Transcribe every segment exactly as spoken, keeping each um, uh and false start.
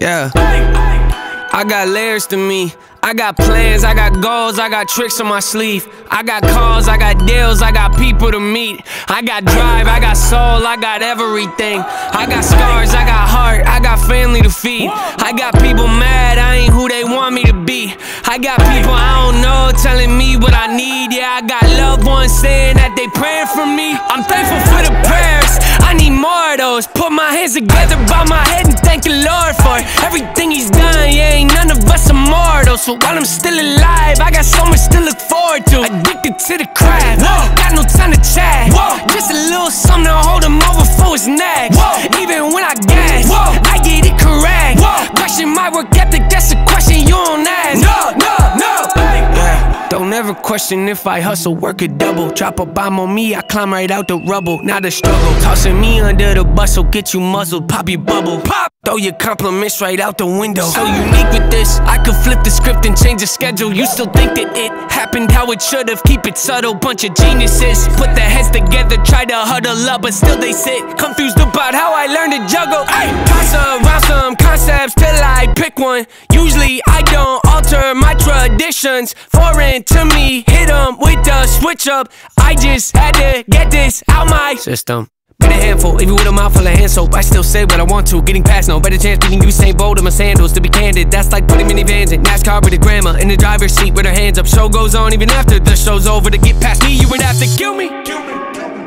Yeah, I got layers to me. I got plans, I got goals, I got tricks on my sleeve. I got calls, I got deals, I got people to meet. I got drive, I got soul, I got everything. I got scars, I got heart, I got family to feed. I got people mad, I ain't who they want me to be. I got people I don't know telling me what I need. Yeah, I got loved ones saying that they praying for me. I'm thankful for the prayers, I need more of those. Put my hands together, bow my head and thank the Lord for everything He's done. Yeah, ain't none of us immortal, so while I'm still alive, I got so much to look forward to. Addicted to the craft, Whoa. Got no time to chat. Whoa. Just a little something to hold him over for his neck. Whoa. Even when I gas, Whoa. I get it correct. Whoa. Question my work ethic, that's a question you don't ask. No, no, no. Yeah. Don't ever question if I hustle, work a double. Drop a bomb on me, I climb right out the rubble. Not a struggle, tossing me under the bus, so get you muzzled. Pop your bubble, pop. Throw your compliments right out the window. So unique with this, I could flip the script and change the schedule. You still think that it happened how it should've. Keep it subtle, bunch of geniuses. Put their heads together, try to huddle up, but still they sit confused about how I learned to juggle. Ay, toss around some concepts till I pick one. Usually I don't alter my traditions. Foreign to me, hit them with the switch up. I just had to get this out my system. Been a handful, even with a mouth full of hand soap. I still say what I want to, getting past no better chance beating Usain Bolt in my sandals. To be candid, that's like putting minivans in NASCAR with a grandma in the driver's seat with her hands up. Show goes on even after the show's over. To get past me, you would have to kill me. Kill me.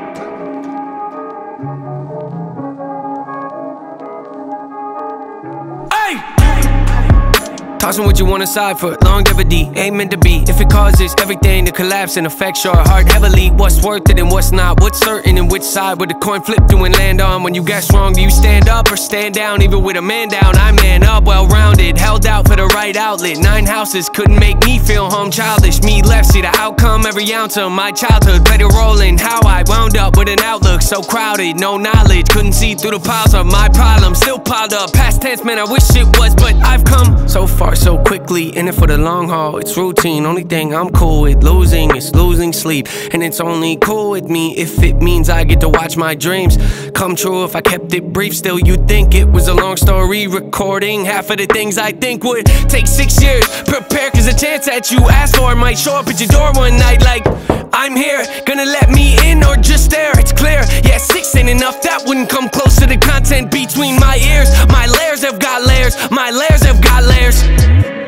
Tossing what you want aside for longevity, ain't meant to be. If it causes everything to collapse and affects your heart heavily, what's worth it and what's not? What's certain and which side would the coin flip to and land on? When you get strong, do you stand up or stand down? Even with a man down, I man up, well-rounded. Held out for the right outlet. Nine houses couldn't make me feel home childish. Me left, see the outcome, every ounce of my childhood played a role in how I wound up with an outlook so crowded. No knowledge, couldn't see through the piles of my problems. Still piled up, past tense, man, I wish it was, but I've come so far so quickly, in it for the long haul. It's routine, only thing I'm cool with losing is losing sleep. And it's only cool with me if it means I get to watch my dreams come true. If I kept it brief, still you'd think it was a long story. Recording half of the things I think would take six years. Prepare, cause the chance that you asked for might show up at your door one night like I'm here, gonna let me in or just stare? It's clear, yeah, six ain't enough, that wouldn't come close to the content between my ears. My layers have got layers, my layers have got layers.